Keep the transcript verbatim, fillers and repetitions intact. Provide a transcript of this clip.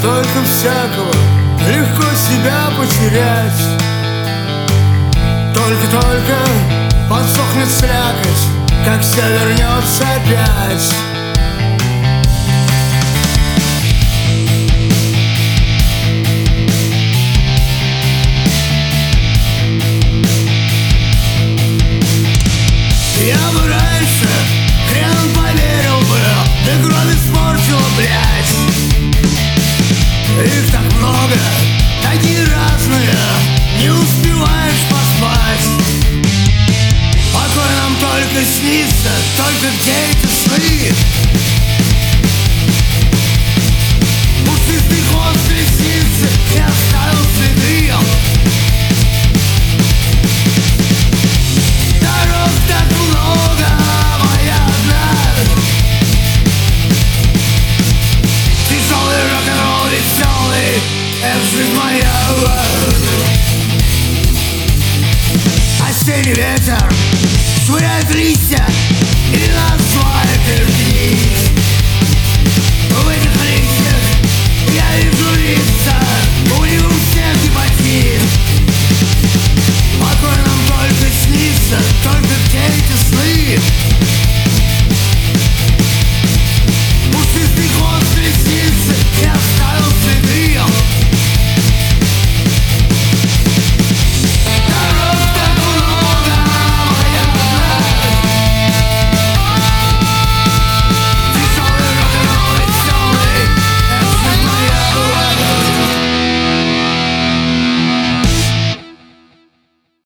столько всякого, легко себя потерять. Только-только подсохнет слякоть, как все вернется опять. Я бы раньше хрен поверил бы, да кровь испортила, блядь. Их так много, такие разные, не успеваешь поспать. Покой нам только снится, только где эти сны? Пушистый хвост лисицы не оставил следы. Дорог так много, моя одна. Тяжелый рок-н-ролл, веселый, это жизнь моя. Осенний ветер швыряет листья и называет их.